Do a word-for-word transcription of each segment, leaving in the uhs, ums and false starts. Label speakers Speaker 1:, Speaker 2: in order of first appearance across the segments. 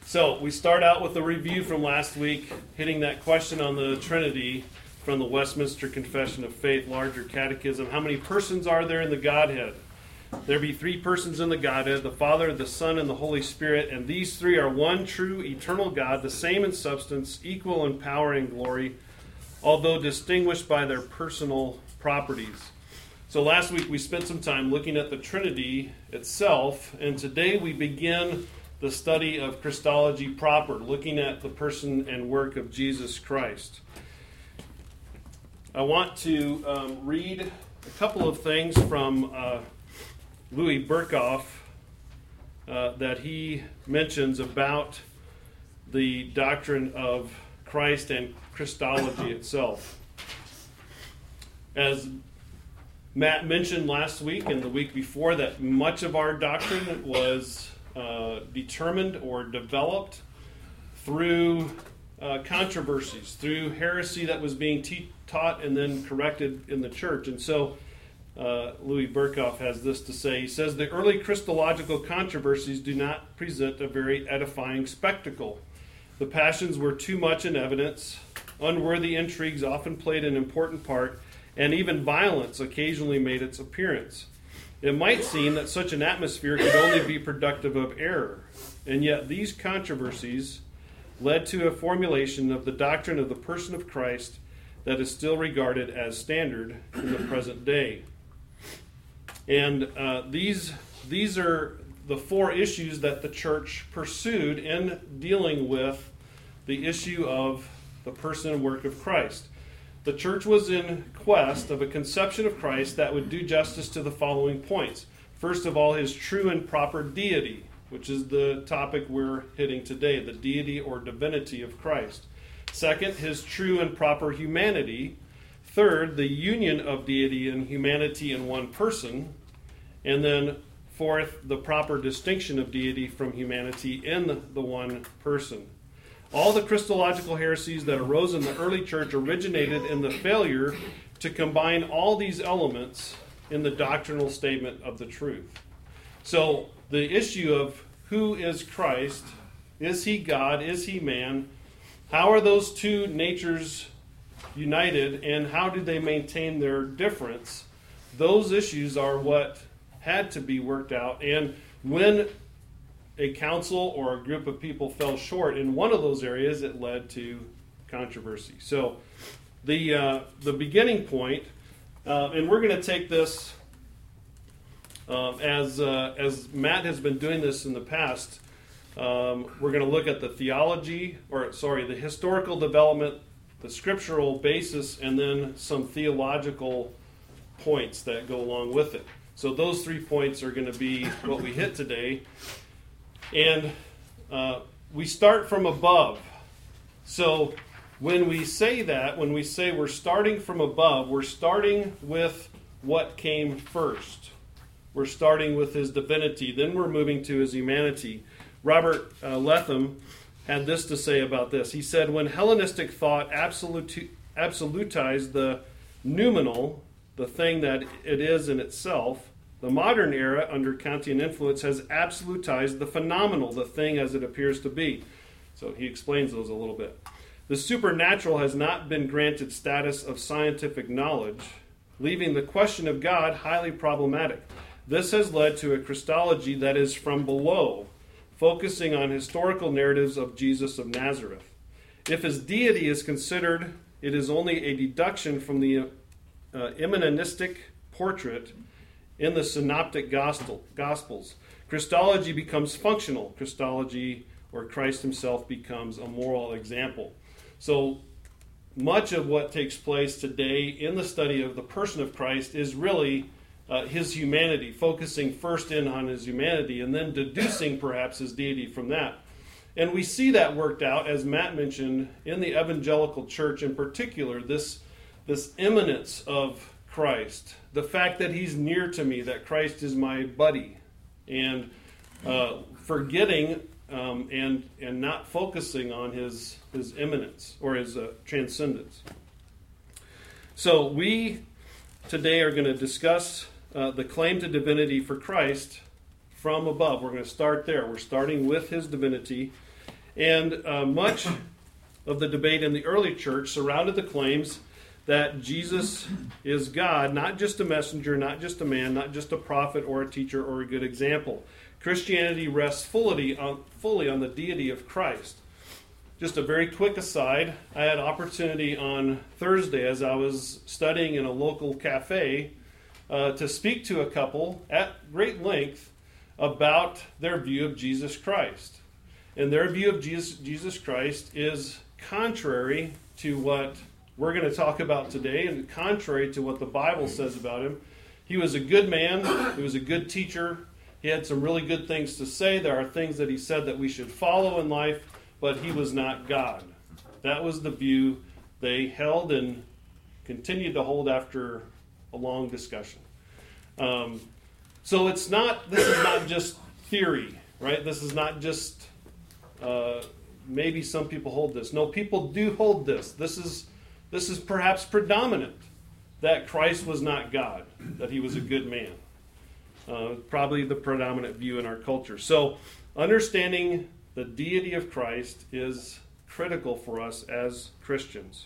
Speaker 1: So we start out with a review from last week, hitting that question on the Trinity from the Westminster Confession of Faith, larger catechism. How many persons are there in the Godhead? There be three persons in the Godhead, the Father, the Son, and the Holy Spirit, and these three are one true eternal God, the same in substance, equal in power and glory, although distinguished by their personal properties. So last week we spent some time looking at the Trinity itself, and today we begin the study of Christology proper, looking at the person and work of Jesus Christ. I want to um, read a couple of things from uh, Louis Berkhof uh, that he mentions about the doctrine of Christ and Christology itself. As Matt mentioned last week and the week before, that much of our doctrine was uh, determined or developed through uh, controversies, through heresy that was being te- taught and then corrected in the church. And so uh, Louis Berkhof has this to say. He says, the early Christological controversies do not present a very edifying spectacle. The passions were too much in evidence. Unworthy intrigues often played an important part, and even violence occasionally made its appearance. It might seem that such an atmosphere could only be productive of error, and yet these controversies led to a formulation of the doctrine of the person of Christ that is still regarded as standard in the present day. And uh, these, these are the four issues that the church pursued in dealing with the issue of the person and work of Christ. The church was in quest of a conception of Christ that would do justice to the following points. First of all, his true and proper deity, which is the topic we're hitting today, the deity or divinity of Christ. Second, his true and proper humanity. Third, the union of deity and humanity in one person. And then fourth, the proper distinction of deity from humanity in the one person. All the Christological heresies that arose in the early church originated in the failure to combine all these elements in the doctrinal statement of the truth. So the issue of who is Christ, is he God, is he man, how are those two natures united, and how do they maintain their difference? Those issues are what had to be worked out. And when a council or a group of people fell short in one of those areas, it led to controversy. So the uh, the beginning point, uh, and we're going to take this uh, as uh, as Matt has been doing this in the past. Um, we're going to look at the theology, or sorry, the historical development, the scriptural basis, and then some theological points that go along with it. So those three points are going to be what we hit today. And uh, we start from above. So when we say that, when we say we're starting from above, we're starting with what came first. We're starting with his divinity. Then we're moving to his humanity. Robert uh, Letham had this to say about this. He said, when Hellenistic thought absolute, absolutized the noumenal, the thing that it is in itself, the modern era, under Kantian influence, has absolutized the phenomenal, the thing as it appears to be. So he explains those a little bit. The supernatural has not been granted status of scientific knowledge, leaving the question of God highly problematic. This has led to a Christology that is from below, focusing on historical narratives of Jesus of Nazareth. If his deity is considered, it is only a deduction from the uh, immanistic portrait in the synoptic gospel, Gospels. Christology becomes functional. Christology, or Christ himself, becomes a moral example. So much of what takes place today in the study of the person of Christ is really uh, his humanity, focusing first in on his humanity and then deducing perhaps his deity from that. And we see that worked out, as Matt mentioned, in the evangelical church in particular, this, this immanence of Christ, the fact that he's near to me, that Christ is my buddy, and uh, forgetting um, and and not focusing on his his immanence or his uh, transcendence. So we today are going to discuss uh, the claim to divinity for Christ from above. We're going to start there. We're starting with his divinity, And uh, much of the debate in the early church surrounded the claims that Jesus is God, not just a messenger, not just a man, not just a prophet or a teacher or a good example. Christianity rests fully on, fully on the deity of Christ. Just a very quick aside, I had opportunity on Thursday as I was studying in a local cafe uh, to speak to a couple at great length about their view of Jesus Christ. And their view of Jesus, Jesus Christ is contrary to what we're going to talk about today, and contrary to what the Bible says about him. He was a good man. He was a good teacher. He had some really good things to say. There are things that he said that we should follow in life, but he was not God. That was the view they held and continued to hold after a long discussion. Um, so it's not, this is not just theory, right? This is not just, uh, maybe some people hold this. No, people do hold this. This is, this is perhaps predominant, that Christ was not God, that he was a good man. Uh, probably the predominant view in our culture. So understanding the deity of Christ is critical for us as Christians.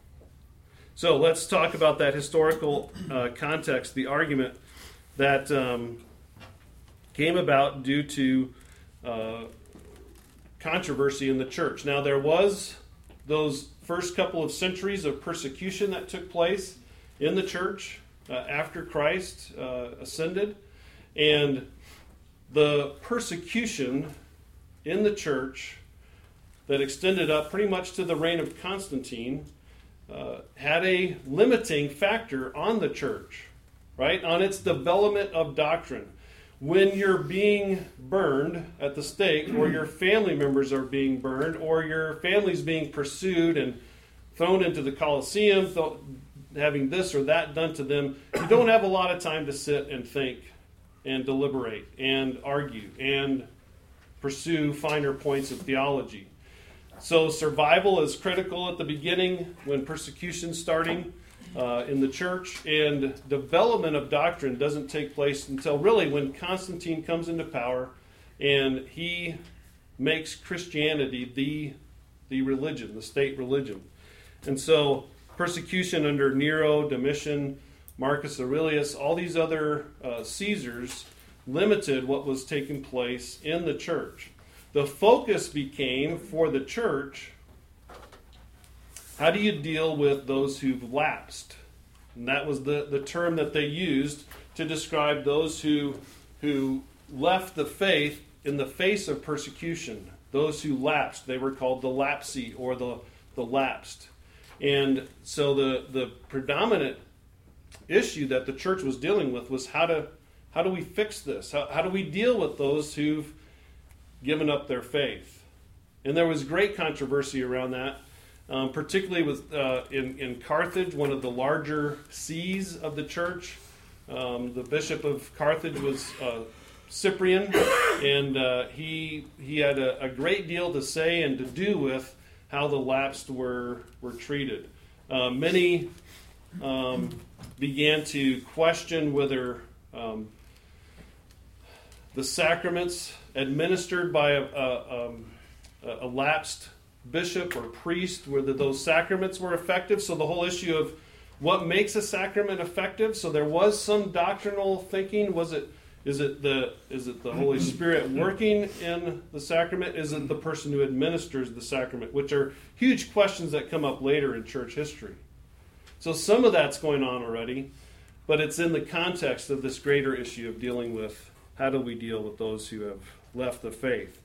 Speaker 1: So let's talk about that historical uh, context, the argument that um, came about due to uh, controversy in the church. Now, there was those first couple of centuries of persecution that took place in the church uh, after Christ uh, ascended. And the persecution in the church that extended up pretty much to the reign of Constantine uh, had a limiting factor on the church, right? On its development of doctrine. When you're being burned at the stake, or your family members are being burned, or your family's being pursued and thrown into the Colosseum, th- having this or that done to them, you don't have a lot of time to sit and think and deliberate and argue and pursue finer points of theology. So survival is critical at the beginning when persecution's starting uh, in the church, and development of doctrine doesn't take place until really when Constantine comes into power and he makes Christianity the, the religion, the state religion. And so persecution under Nero, Domitian, Marcus Aurelius, all these other uh, Caesars limited what was taking place in the church. The focus became, for the church, how do you deal with those who've lapsed? And that was the, the term that they used to describe those who, who left the faith in the face of persecution. Those who lapsed, they were called the lapsi, or the, the lapsed. And so the, the predominant issue that the church was dealing with was how to how do we fix this? How, how do we deal with those who've given up their faith? And there was great controversy around that, um, particularly with uh, in, in Carthage, one of the larger sees of the church. Um, the bishop of Carthage was uh, Cyprian, and uh, he he had a, a great deal to say and to do with how the lapsed were were treated. Uh, many um, began to question whether um, the sacraments administered by a, a, um, a lapsed bishop or priest, whether those sacraments were effective. So the whole issue of what makes a sacrament effective. So there was some doctrinal thinking. Was it is it the is it the Holy Spirit working in the sacrament? Is it the person who administers the sacrament? Which are huge questions that come up later in church history. So some of that's going on already, but it's in the context of this greater issue of dealing with how do we deal with those who have left the faith.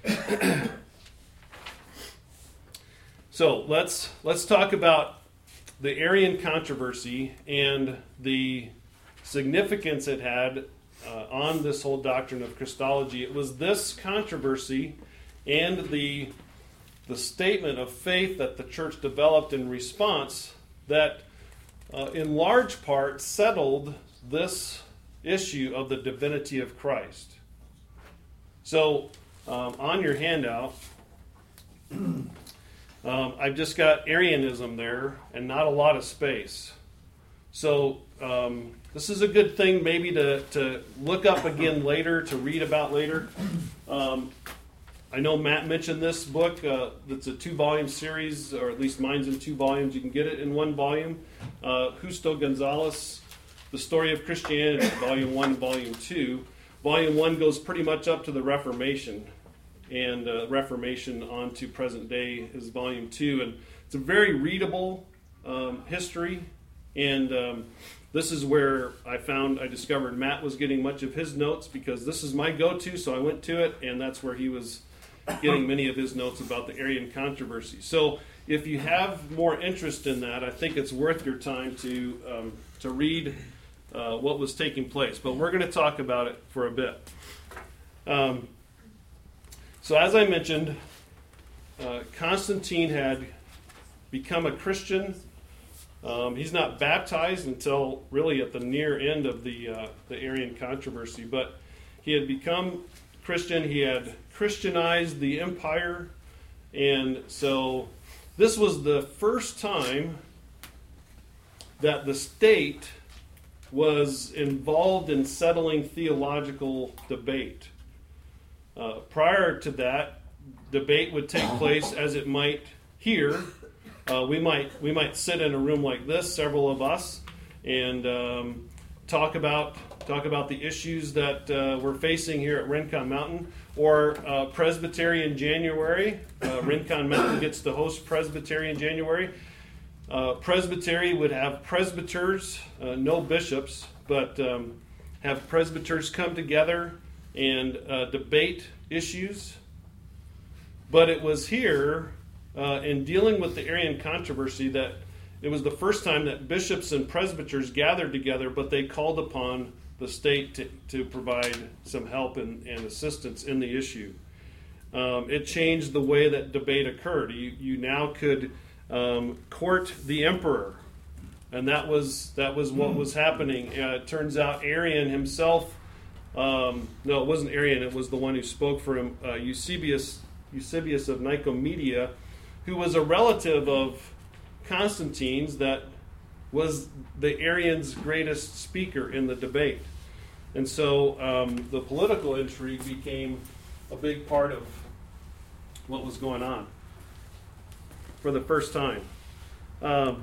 Speaker 1: So let's let's talk about the Arian controversy and the significance it had uh, on this whole doctrine of Christology. It was this controversy and the the statement of faith that the church developed in response that uh, in large part settled this issue of the divinity of Christ. So um, on your handout, um, I've just got Arianism there and not a lot of space. So um, this is a good thing maybe to, to look up again later, to read about later. Um, I know Matt mentioned this book. Uh, it's a two-volume series, or at least mine's in two volumes. You can get it in one volume. Uh, Justo Gonzalez, The Story of Christianity, Volume one and Volume two. Volume one goes pretty much up to the Reformation, and uh, Reformation on to present day is Volume two. And it's a very readable um, history, and um, this is where I found, I discovered Matt was getting much of his notes, because this is my go-to, so I went to it, and that's where he was getting many of his notes about the Arian controversy. So if you have more interest in that, I think it's worth your time to um, to read uh, what was taking place. But we're going to talk about it for a bit. Um, so as I mentioned, uh, Constantine had become a Christian. Um, he's not baptized until really at the near end of the uh, the Arian controversy, but he had become Christian. He had Christianized the empire, and so this was the first time that the state was involved in settling theological debate. Uh, prior to that, debate would take place as it might here. Uh, we might we might sit in a room like this, several of us, and um, talk about talk about the issues that uh, we're facing here at Rincon Mountain. Or uh, Presbyterian January. Uh, Rincon Mountain gets to host Presbyterian January. Uh, Presbytery would have presbyters, uh, no bishops, but um, have presbyters come together and uh, debate issues. But it was here, uh, in dealing with the Arian controversy, that it was the first time that bishops and presbyters gathered together, but they called upon the state to, to provide some help and, and assistance in the issue. Um, it changed the way that debate occurred. You, you now could um, court the emperor, and that was that was what was happening. Uh, it turns out Arian himself, um, no, it wasn't Arian, it was the one who spoke for him, uh, Eusebius, Eusebius of Nicomedia, who was a relative of Constantine's, that was the Arians' greatest speaker in the debate. And so um, the political intrigue became a big part of what was going on for the first time. Um,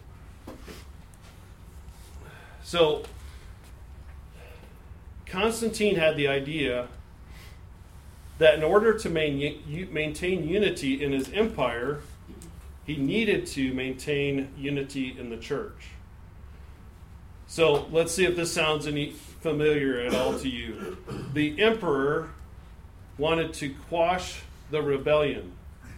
Speaker 1: so Constantine had the idea that in order to main, maintain unity in his empire, he needed to maintain unity in the church. So let's see if this sounds any familiar at all to you. The emperor wanted to quash the rebellion.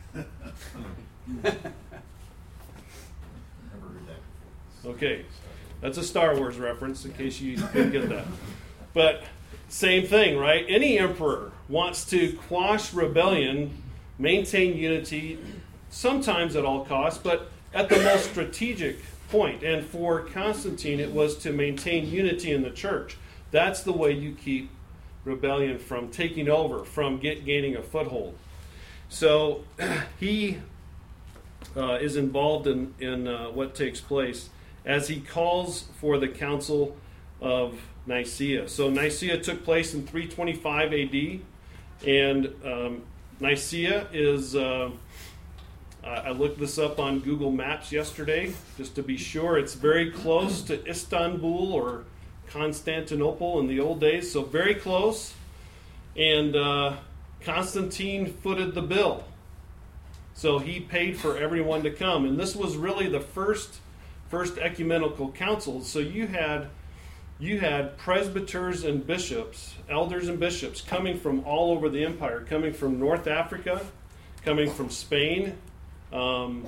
Speaker 1: Okay, that's a Star Wars reference in case you didn't get that. But same thing, right? Any emperor wants to quash rebellion, maintain unity, sometimes at all costs, but at the most strategic point. And for Constantine, it was to maintain unity in the church. That's the way you keep rebellion from taking over, from get, gaining a foothold. So he uh, is involved in, in uh, what takes place as he calls for the Council of Nicaea. So Nicaea took place in three twenty-five A D, and um, Nicaea is... Uh, Uh, I looked this up on Google Maps yesterday, just to be sure. It's very close to Istanbul or Constantinople in the old days, so very close. And uh, Constantine footed the bill. So he paid for everyone to come. And this was really the first first ecumenical council. So you had you had presbyters and bishops, elders and bishops, coming from all over the empire, coming from North Africa, coming from Spain. Um,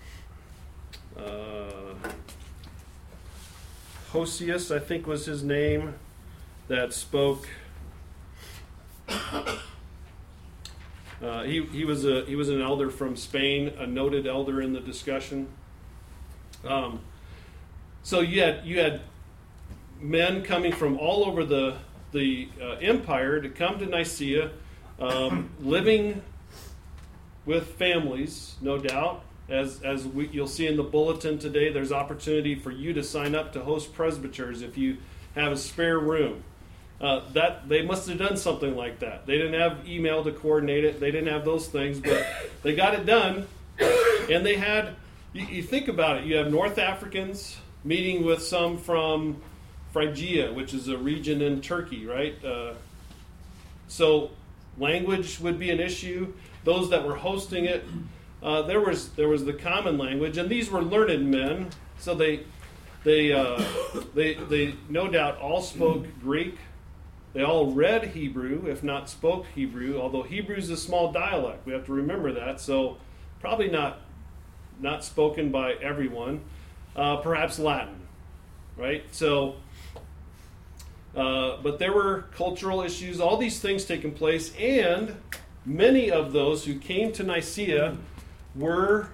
Speaker 1: uh, Hosius, I think was his name, that spoke. Uh, he he was a he was an elder from Spain, a noted elder in the discussion. Um, so you had you had men coming from all over the the uh, empire to come to Nicaea, um, living with families, no doubt. As as we, you'll see in the bulletin today, there's opportunity for you to sign up to host presbyters if you have a spare room. Uh, that they must have done something like that. They didn't have email to coordinate it. They didn't have those things, but they got it done. And they had, you, you think about it, you have North Africans meeting with some from Phrygia, which is a region in Turkey, right? Uh, so language would be an issue. Those that were hosting it, uh, there was there was the common language, and these were learned men, so they they uh, they they no doubt all spoke Greek. They all read Hebrew, if not spoke Hebrew. Although Hebrew is a small dialect, we have to remember that. So probably not not spoken by everyone. Uh, perhaps Latin, right? So. Uh, but there were cultural issues, all these things taking place, and many of those who came to Nicaea were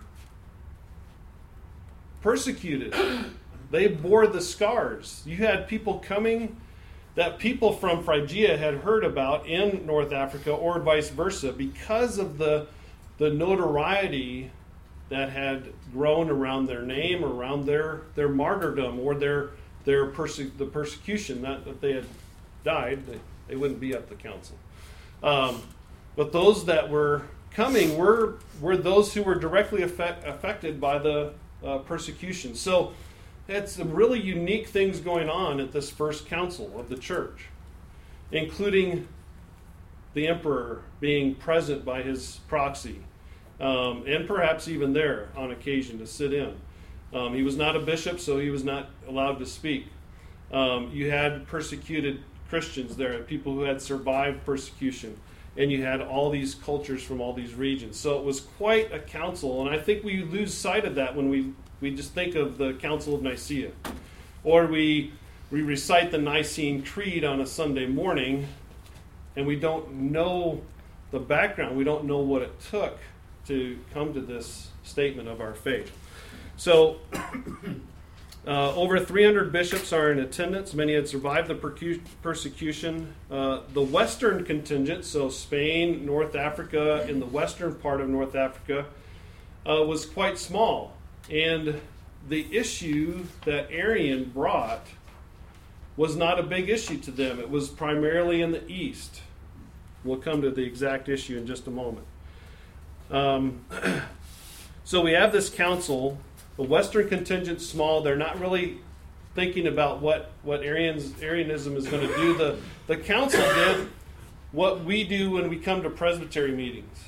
Speaker 1: persecuted. They bore the scars. You had people coming that people from Phrygia had heard about in North Africa, or vice versa, because of the, the notoriety that had grown around their name, around their, their martyrdom, or their Their perse- the persecution, not that they had died, they, they wouldn't be at the council. Um, but those that were coming were were those who were directly affect, affected by the uh, persecution. So it's some really unique things going on at this first council of the church, including the emperor being present by his proxy, um, and perhaps even there on occasion to sit in. Um, he was not a bishop, so he was not allowed to speak. Um, you had persecuted Christians there, people who had survived persecution, and you had all these cultures from all these regions. So it was quite a council, and I think we lose sight of that when we, we just think of the Council of Nicaea. Or we, we recite the Nicene Creed on a Sunday morning, and we don't know the background. We don't know what it took to come to this statement of our faith. So, uh, over three hundred bishops are in attendance. Many had survived the percu- persecution. Uh, the western contingent, so Spain, North Africa, in the western part of North Africa, uh, was quite small. And the issue that Arian brought was not a big issue to them. It was primarily in the east. We'll come to the exact issue in just a moment. Um, so we have this council. The Western contingent's small. They're not really thinking about what, what Arians, Arianism is going to do. The, the council did what we do when we come to presbytery meetings.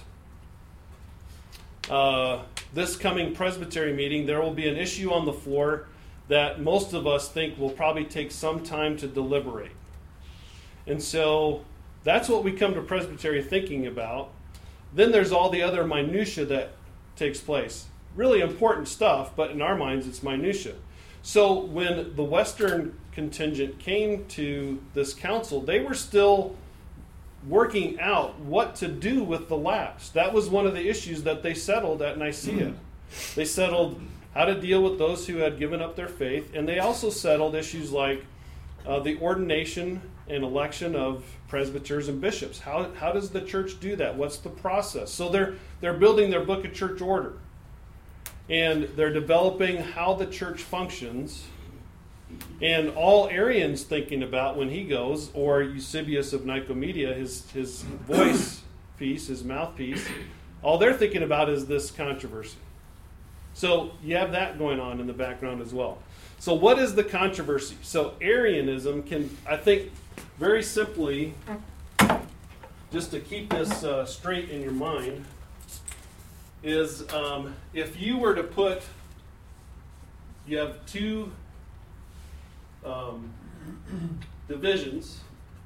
Speaker 1: Uh, this coming presbytery meeting, there will be an issue on the floor that most of us think will probably take some time to deliberate. And so that's what we come to presbytery thinking about. Then there's all the other minutia that takes place. Really important stuff, but in our minds it's minutia. So when the Western contingent came to this council, they were still working out what to do with the lapsed. That was one of the issues that they settled at Nicaea. They settled how to deal with those who had given up their faith, and they also settled issues like uh, the ordination and election of presbyters and bishops. How how does the church do that? What's the process? So they're they're building their book of church order. And they're developing how the church functions. And all Arian's thinking about when he goes, or Eusebius of Nicomedia, his, his voice piece, his mouthpiece, all they're thinking about is this controversy. So you have that going on in the background as well. So what is the controversy? So Arianism can, I think, very simply, just to keep this uh, straight in your mind, is um, if you were to put, you have two um, divisions,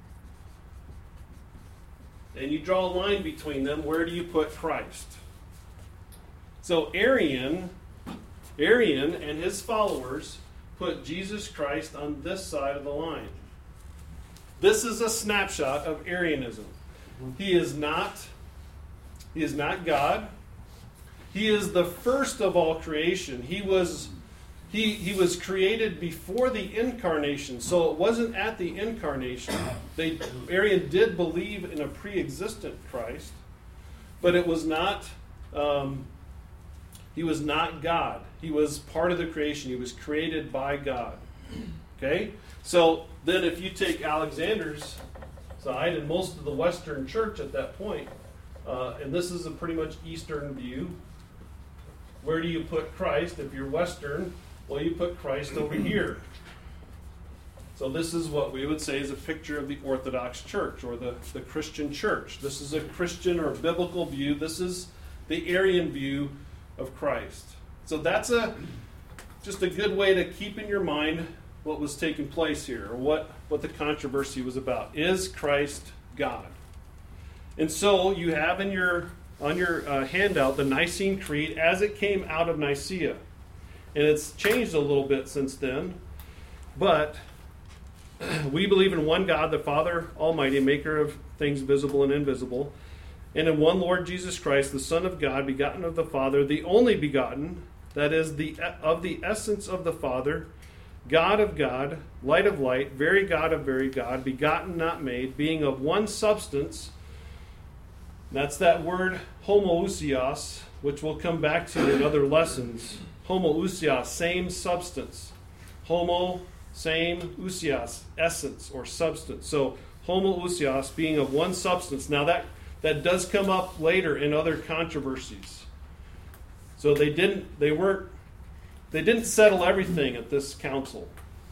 Speaker 1: and you draw a line between them, where do you put Christ? So Arian, Arian and his followers put Jesus Christ on this side of the line. This is a snapshot of Arianism. He is not, he is not God. He is the first of all creation. He was he he was created before the incarnation. So it wasn't at the incarnation. They Arian did believe in a pre-existent Christ, but it was not um, he was not God. He was part of the creation. He was created by God. Okay? So then if you take Alexander's side and most of the Western church at that point, uh, and this is a pretty much Eastern view, where do you put Christ? If you're Western, well, you put Christ over here. So this is what we would say is a picture of the Orthodox Church or the, the Christian church. This is a Christian or biblical view. This is the Arian view of Christ. So that's a just a good way to keep in your mind what was taking place here, or what, what the controversy was about. Is Christ God? And so you have in your on your uh, handout the Nicene Creed as it came out of Nicaea. And it's changed a little bit since then, but we believe in one God, the Father Almighty, maker of things visible and invisible, and in one Lord Jesus Christ, the Son of God, begotten of the Father, the only begotten, that is, the of the essence of the Father, God of God, light of light, very God of very God, begotten, not made, being of one substance. That's that word homoousios, which we'll come back to in other lessons. Homoousios, same substance. Homo, same, ousios, essence or substance. So homoousios, being of one substance. Now that, that does come up later in other controversies. So they didn't they weren't they didn't settle everything at this council.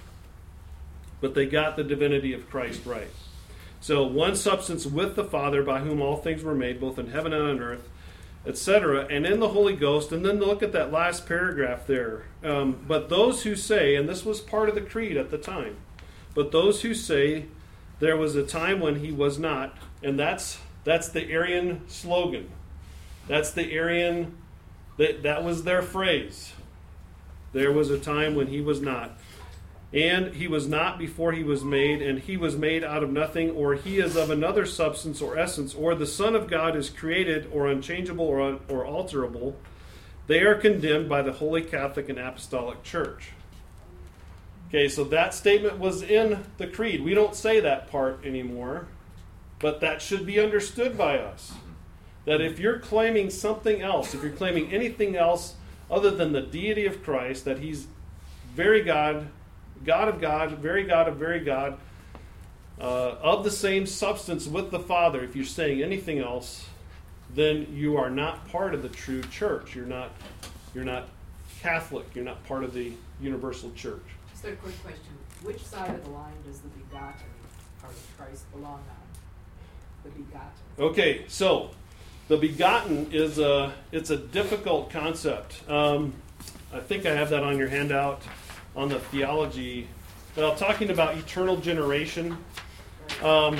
Speaker 1: But they got the divinity of Christ right. So one substance with the Father, by whom all things were made, both in heaven and on earth, et cetera, and in the Holy Ghost. And then look at that last paragraph there. Um, but those who say, and this was part of the creed at the time, but those who say there was a time when he was not, and that's that's the Arian slogan. That's the Arian, that, that was their phrase. There was a time when he was not. And he was not before he was made, and he was made out of nothing, or he is of another substance or essence, or the Son of God is created, or unchangeable, or, un- or alterable. They are condemned by the Holy Catholic and Apostolic Church. Okay, so that statement was in the creed. We don't say that part anymore, but that should be understood by us. That if you're claiming something else, if you're claiming anything else other than the deity of Christ, that he's very God, God of God, very God of very God, uh, of the same substance with the Father, if you're saying anything else, then you are not part of the true church. You're not you're not Catholic. You're not part of the universal church.
Speaker 2: Just a quick question. Which side of the line does the begotten part of Christ belong on? The begotten.
Speaker 1: Okay, so the begotten is a it's a difficult concept. Um, I think I have that on your handout on the theology. Well, talking about eternal generation. Um,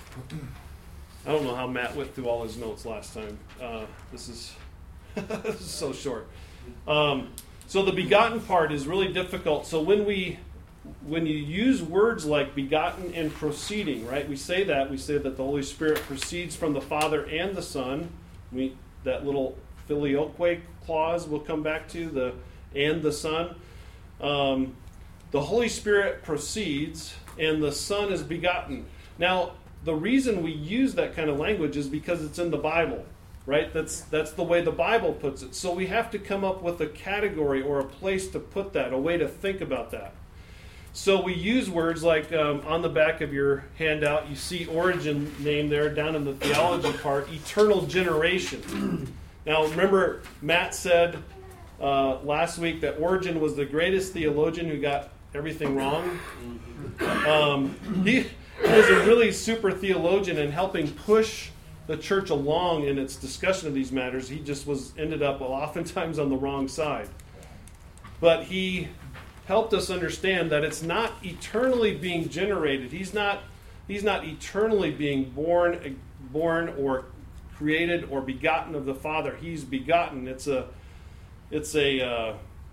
Speaker 1: I don't know how Matt went through all his notes last time. Uh, this is this is so short. Um, so the begotten part is really difficult. So when we when you use words like begotten and proceeding, right? We say that we say that the Holy Spirit proceeds from the Father and the Son. We that little filioque clause we'll come back to, the and the Son. Um, the Holy Spirit proceeds and the Son is begotten. Now, the reason we use that kind of language is because it's in the Bible, right? That's that's the way the Bible puts it. So we have to come up with a category or a place to put that, a way to think about that. So we use words like um, on the back of your handout, you see Origen name there down in the theology part, eternal generation. Now, remember, Matt said uh, last week that Origen was the greatest theologian who got everything wrong. Um, he, he was a really super theologian in helping push the church along in its discussion of these matters. He just was ended up oftentimes on the wrong side. But he helped us understand that it's not eternally being generated. He's not he's not eternally being born born or created or begotten of the Father. He's begotten. It's a it's a uh,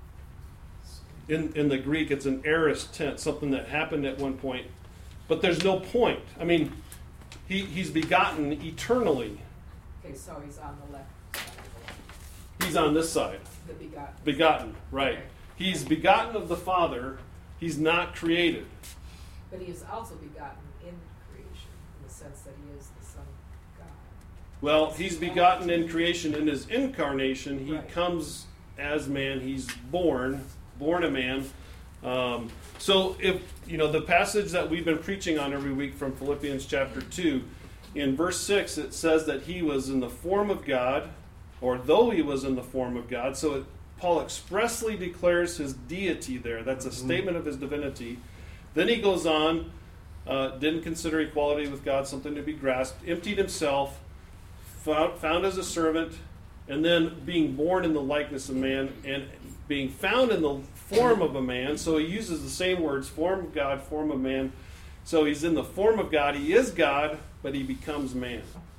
Speaker 1: in in the Greek it's an aorist tense, something that happened at one point. But there's no point. I mean, he he's begotten eternally.
Speaker 2: Okay, so he's on the left side of the line.
Speaker 1: He's on this side.
Speaker 2: The begotten.
Speaker 1: Begotten, right.
Speaker 2: Okay.
Speaker 1: He's begotten of the Father. He's not created.
Speaker 2: But he is also begotten in creation, in the sense that he is the Son of God.
Speaker 1: Well, he's begotten in creation. In his incarnation, he
Speaker 2: Right.
Speaker 1: comes as man. He's born, born a man. Um, so if, you know, the passage that we've been preaching on every week from Philippians chapter two, in verse six, it says that he was in the form of God, or though he was in the form of God. So it, Paul expressly declares his deity there. That's a mm-hmm. statement of his divinity. Then he goes on, uh, didn't consider equality with God something to be grasped, emptied himself, found, found as a servant, and then being born in the likeness of man, and being found in the form of a man. So he uses the same words, form of God, form of man. So he's in the form of God. He is God, but he becomes man.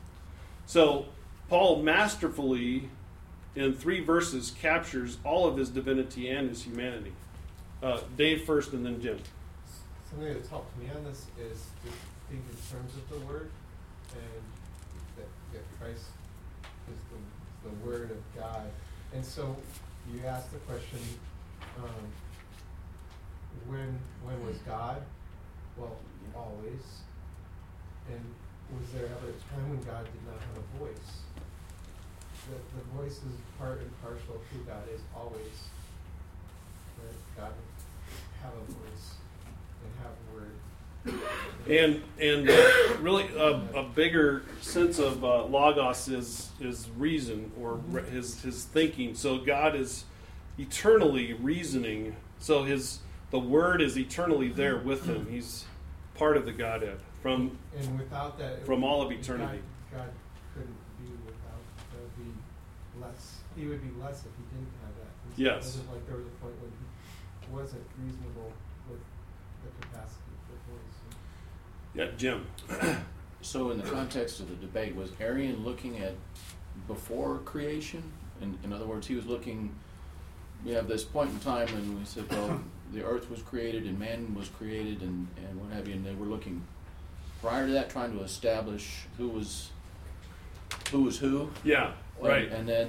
Speaker 1: So Paul masterfully, in three verses, captures all of his divinity and his humanity. Uh, Dave first, and then Jim.
Speaker 3: Something that's helped me on this is to think in terms of the Word, and that, that Christ is the, the Word of God. And so you asked the question, um, when when was God? Well, always. And was there ever a time when God did not have a voice? The, the voice is part and parcel of who God is always. Right? God would have a voice and have a word.
Speaker 1: And and uh, really a, a bigger sense of uh, logos is is reason, or re- his his thinking. So God is eternally reasoning. So his the Word is eternally there with him. He's part of the Godhead from
Speaker 3: and without that
Speaker 1: from all of eternity.
Speaker 3: God, God couldn't be without. That would be less. He would be less if he didn't have that. And so
Speaker 1: yes.
Speaker 3: It wasn't like there was a point when he wasn't reasonable with the capacity for voice.
Speaker 1: Yeah, Jim.
Speaker 4: So in the context of the debate, was Arian looking at before creation? In, in other words, he was looking, we have this point in time when we said, well, the earth was created and man was created and, and what have you, and they were looking prior to that, trying to establish who was who was who.
Speaker 1: Yeah, right.
Speaker 4: And, and then,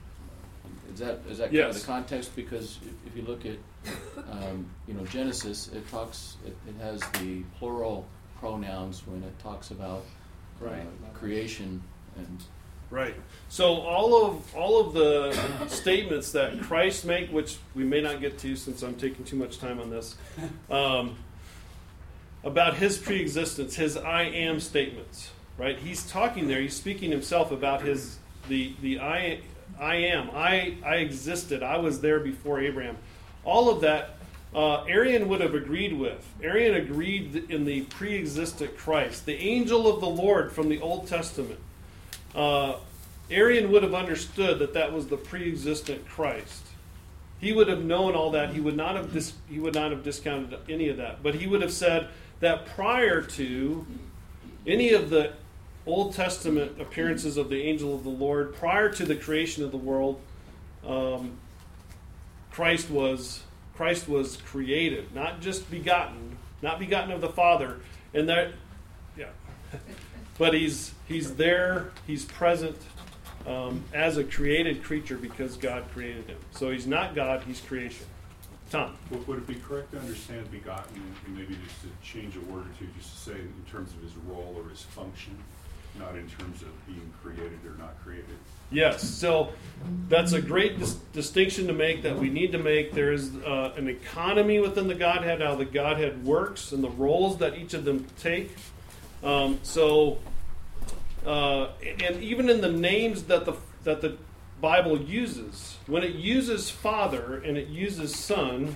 Speaker 4: is that is that
Speaker 1: yes.
Speaker 4: kind of the context? Because if, if you look at, um, you know, Genesis, it talks, it, it has the plural pronouns when it talks about
Speaker 1: right.
Speaker 4: uh, creation and
Speaker 1: right. So all of all of the statements that Christ make, which we may not get to since I'm taking too much time on this, um, about his preexistence, his I am statements, right? He's talking there. He's speaking himself about his the the I I am I I existed. I was there before Abraham. All of that. Uh, Arian would have agreed with. Arian agreed in the pre-existent Christ, the angel of the Lord from the Old Testament. Uh, Arian would have understood that that was the pre-existent Christ. He would have known all that. He would not have dis- he would not have discounted any of that. But he would have said that prior to any of the Old Testament appearances of the angel of the Lord, prior to the creation of the world, um, Christ was. Christ was created, not just begotten, not begotten of the Father, and that, yeah, but he's he's there, he's present um, as a created creature because God created him. So he's not God, he's creation. Tom,
Speaker 5: would it be correct to understand begotten, and maybe just to change a word or two, just to say in terms of his role or his function, not in terms of being created or not created?
Speaker 1: Yes, so that's a great dis- distinction to make that we need to make. There is uh, an economy within the Godhead, how the Godhead works, and the roles that each of them take. Um, so, uh, and even in the names that the that the Bible uses, when it uses Father and it uses Son,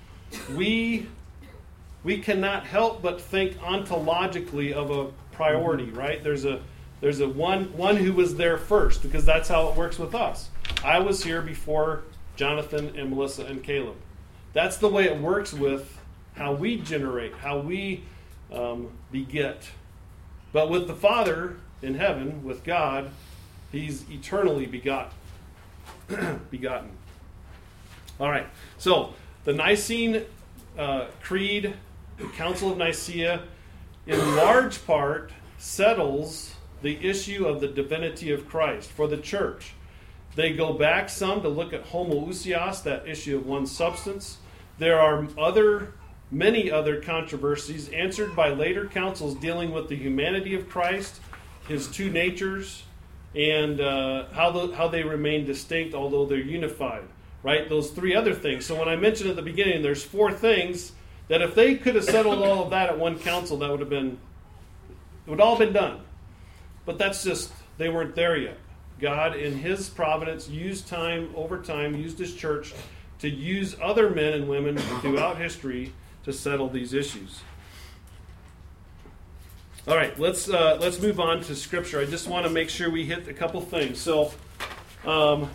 Speaker 1: we we cannot help but think ontologically of a priority, right? There's a There's a one one who was there first, because that's how it works with us. I was here before Jonathan and Melissa and Caleb. That's the way it works with how we generate, how we um, beget. But with the Father in heaven, with God, he's eternally begotten. begotten. All right. So the Nicene uh, Creed, the Council of Nicaea, in large part settles the issue of the divinity of Christ for the church. They go back some to look at homoousios, that issue of one substance. There are other, many other controversies answered by later councils dealing with the humanity of Christ, his two natures, and uh, how, the, how they remain distinct although they're unified. right? Those three other things. So when I mentioned at the beginning, there's four things that if they could have settled all of that at one council, that would have been, it would all been done. But that's just, they weren't there yet. God, in his providence, used time over time, used his church to use other men and women throughout history to settle these issues. All right, let's uh, let's move on to Scripture. I just want to make sure we hit a couple things. So, um,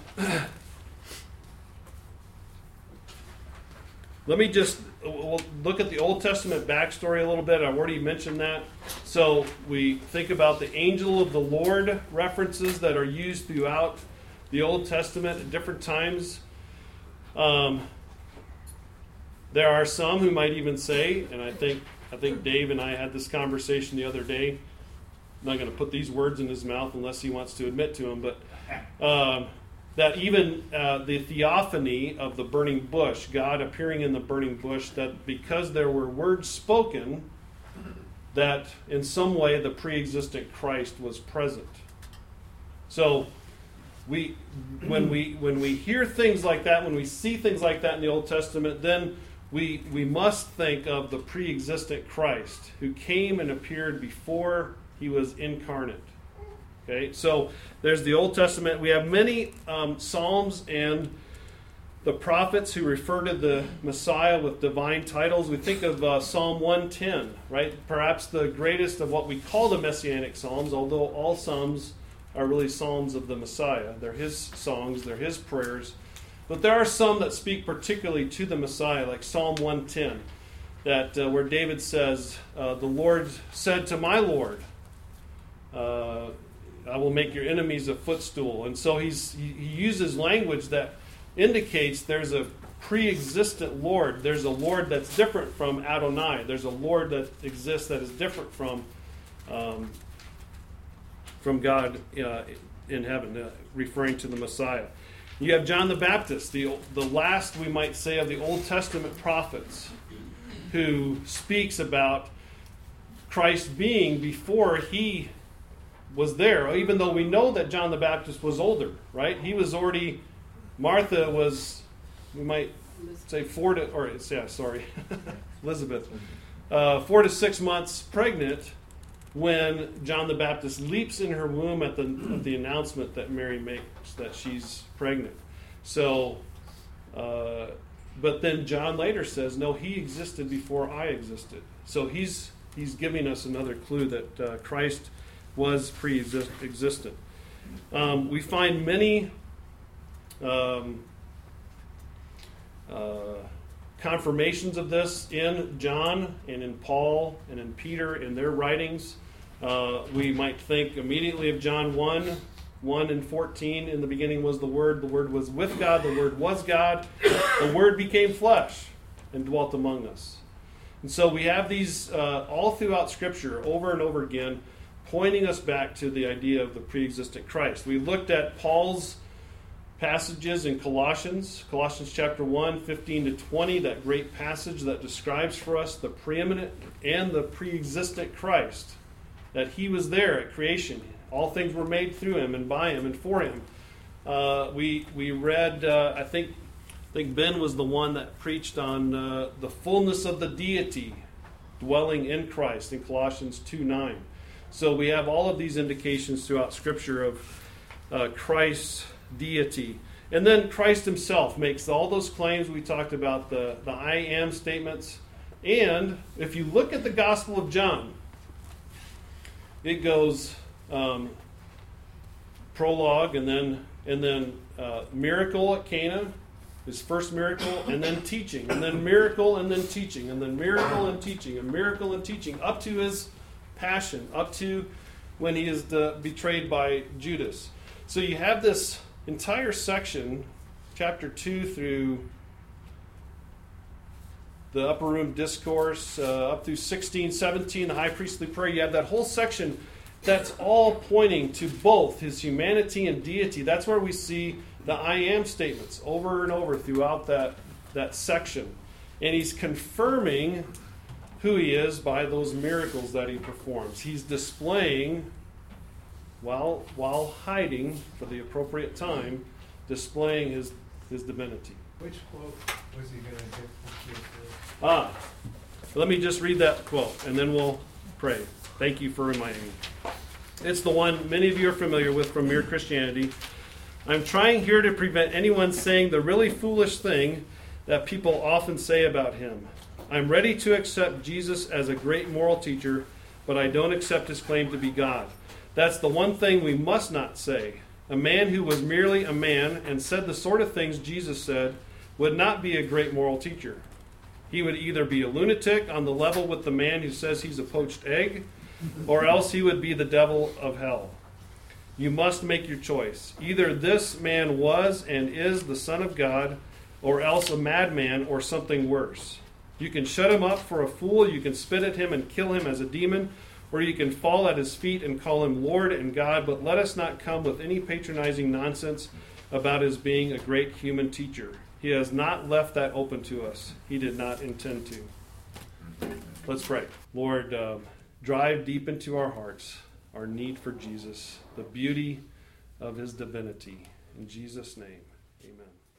Speaker 1: let me just we'll look at the Old Testament backstory a little bit. I've already mentioned that. So we think about the angel of the Lord references that are used throughout the Old Testament at different times. Um, there are some who might even say, and I think I think Dave and I had this conversation the other day. I'm not going to put these words in his mouth unless he wants to admit to them, but um, that even uh, the theophany of the burning bush, God appearing in the burning bush, that because there were words spoken, that in some way the pre-existent Christ was present. So we, when we when we hear things like that, when we see things like that in the Old Testament, then we we must think of the pre-existent Christ who came and appeared before he was incarnate. Okay, so there's the Old Testament. We have many um, Psalms and the prophets who refer to the Messiah with divine titles. We think of uh, Psalm one ten, right? Perhaps the greatest of what we call the Messianic Psalms, although all Psalms are really Psalms of the Messiah. They're his songs, they're his prayers. But there are some that speak particularly to the Messiah, like Psalm one ten, that uh, where David says, uh, the Lord said to my Lord, uh, I will make your enemies a footstool. And so he's, he, he uses language that indicates there's a pre-existent Lord. There's a Lord that's different from Adonai. There's a Lord that exists that is different from um, from God uh, in heaven, uh, referring to the Messiah. You have John the Baptist, the, the last, we might say, of the Old Testament prophets, who speaks about Christ being before he was there, even though we know that John the Baptist was older, right? He was already, Martha was, we might say four to, or yeah, sorry, Elizabeth, uh, four to six months pregnant when John the Baptist leaps in her womb at the, at the announcement that Mary makes that she's pregnant. So, uh, but then John later says, no, he existed before I existed. So he's he's giving us another clue that uh, Christ was pre-existent. Um, we find many um, uh, confirmations of this in John and in Paul and in Peter in their writings. Uh, we might think immediately of John one, one and fourteen. In the beginning was the Word. The Word was with God. The Word was God. The Word became flesh and dwelt among us. And so we have these uh, all throughout Scripture over and over again, pointing us back to the idea of the pre-existent Christ. We looked at Paul's passages in Colossians, Colossians chapter one, fifteen to twenty, that great passage that describes for us the preeminent and the pre-existent Christ, that he was there at creation. All things were made through him and by him and for him. Uh, we we read, uh, I think I think Ben was the one that preached on uh, the fullness of the deity dwelling in Christ in Colossians two nine. So we have all of these indications throughout Scripture of uh, Christ's deity. And then Christ himself makes all those claims. We talked about the, the I am statements. And if you look at the Gospel of John, it goes um, prologue and then and then uh, miracle at Cana, his first miracle, and then teaching, and then miracle and then teaching, and then miracle and teaching, and miracle and teaching, up to his passion, up to when he is the, betrayed by Judas. So you have this entire section, chapter two through the upper room discourse, uh, up through sixteen, seventeen, the high priestly prayer. You have that whole section that's all pointing to both his humanity and deity. That's where we see the I am statements over and over throughout that, that section. And he's confirming who he is by those miracles that he performs. He's displaying, while, while hiding for the appropriate time, displaying his his divinity.
Speaker 3: Which quote was he going to get from C S Lewis?
Speaker 1: Ah, let me just read that quote, and then we'll pray. Thank you for reminding me. It's the one many of you are familiar with from Mere Christianity. I'm trying here to prevent anyone saying the really foolish thing that people often say about him. I'm ready to accept Jesus as a great moral teacher, but I don't accept his claim to be God. That's the one thing we must not say. A man who was merely a man and said the sort of things Jesus said would not be a great moral teacher. He would either be a lunatic on the level with the man who says he's a poached egg, or else he would be the devil of hell. You must make your choice. Either this man was and is the Son of God, or else a madman or something worse. You can shut him up for a fool, you can spit at him and kill him as a demon, or you can fall at his feet and call him Lord and God, but let us not come with any patronizing nonsense about his being a great human teacher. He has not left that open to us. He did not intend to. Let's pray. Lord, uh, drive deep into our hearts our need for Jesus, the beauty of his divinity. In Jesus' name, amen.